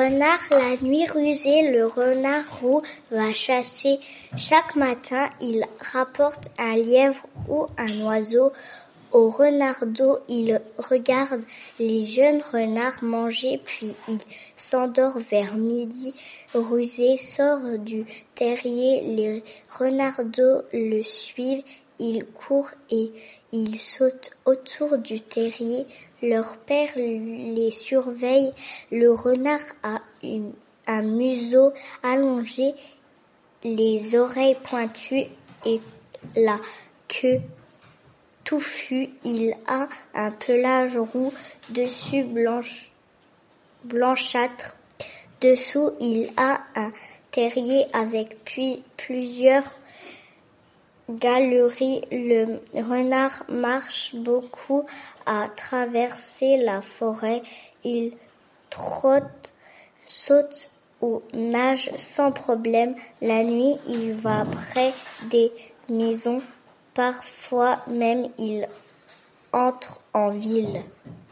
renard la nuit rusé, le renard roux va chasser. Chaque matin, il rapporte un lièvre ou un oiseau. Au renardeau, il regarde les jeunes renards manger, puis il s'endort vers midi. Rusé sort du terrier, les renardeaux le suivent. Ils courent et ils sautent autour du terrier. Leur père les surveille. Le renard a un museau allongé, les oreilles pointues et la queue touffue. Il a un pelage roux, dessus blanchâtre. Dessous, il a un terrier avec plusieurs galeries. Le renard marche beaucoup à traverser la forêt. Il trotte, saute ou nage sans problème. La nuit, il va près des maisons. Parfois même, il entre en ville.